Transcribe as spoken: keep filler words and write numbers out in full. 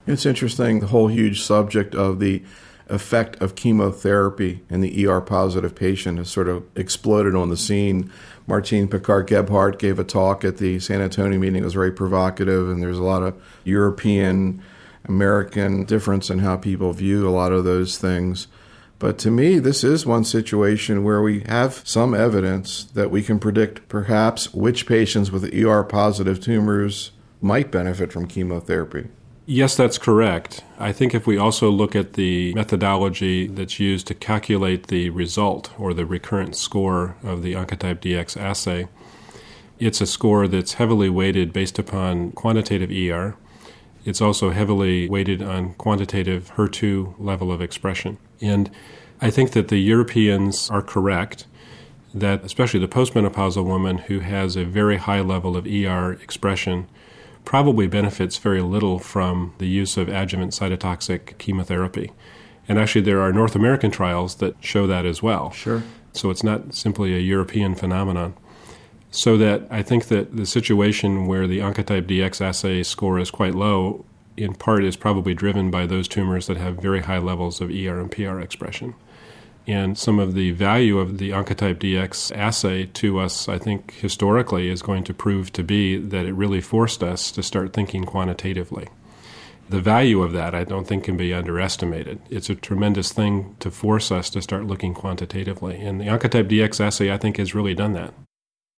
It's interesting, the whole huge subject of the effect of chemotherapy in the E R-positive patient has sort of exploded on the scene. Martine Pickard-Gebhardt gave a talk at the San Antonio meeting. It was very provocative, and there's a lot of European, American difference in how people view a lot of those things. But to me, this is one situation where we have some evidence that we can predict perhaps which patients with E R-positive tumors might benefit from chemotherapy. Yes, that's correct. I think if we also look at the methodology that's used to calculate the result or the recurrence score of the Oncotype D X assay, it's a score that's heavily weighted based upon quantitative E R. It's also heavily weighted on quantitative H E R two level of expression. And I think that the Europeans are correct that especially the postmenopausal woman who has a very high level of E R expression probably benefits very little from the use of adjuvant cytotoxic chemotherapy. And actually there are North American trials that show that as well. Sure. So it's not simply a European phenomenon. So that I think that the situation where the Oncotype D X assay score is quite low, in part is probably driven by those tumors that have very high levels of E R and P R expression. And some of the value of the Oncotype D X assay to us, I think, historically is going to prove to be that it really forced us to start thinking quantitatively. The value of that, I don't think, can be underestimated. It's a tremendous thing to force us to start looking quantitatively. And the Oncotype D X assay, I think, has really done that.